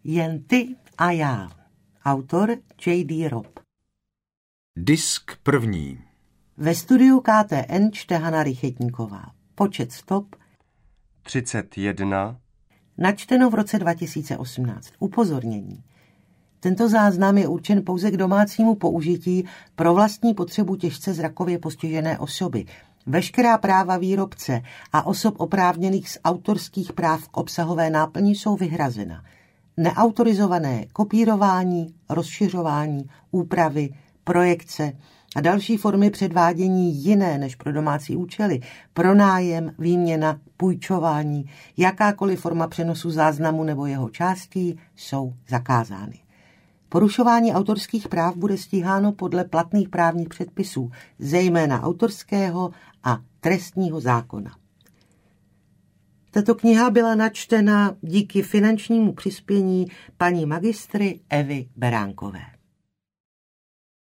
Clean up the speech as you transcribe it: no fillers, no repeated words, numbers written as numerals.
Jen ty a já. Autor J.D. Robb. Disk první. Ve studiu KTN čte Hana Rychetníková. Počet stop 31. Načteno v roce 2018. Upozornění. Tento záznam je určen pouze k domácímu použití pro vlastní potřebu těžce zrakově postižené osoby. Veškerá práva výrobce a osob oprávněných z autorských práv k obsahové náplni jsou vyhrazena. Neautorizované kopírování, rozšiřování, úpravy, projekce a další formy předvádění jiné než pro domácí účely, pronájem, výměna, půjčování, jakákoliv forma přenosu záznamu nebo jeho částí jsou zakázány. Porušování autorských práv bude stíháno podle platných právních předpisů, zejména autorského a trestního zákona. Tato kniha byla načtena díky finančnímu přispění paní magistry Evy Beránkové.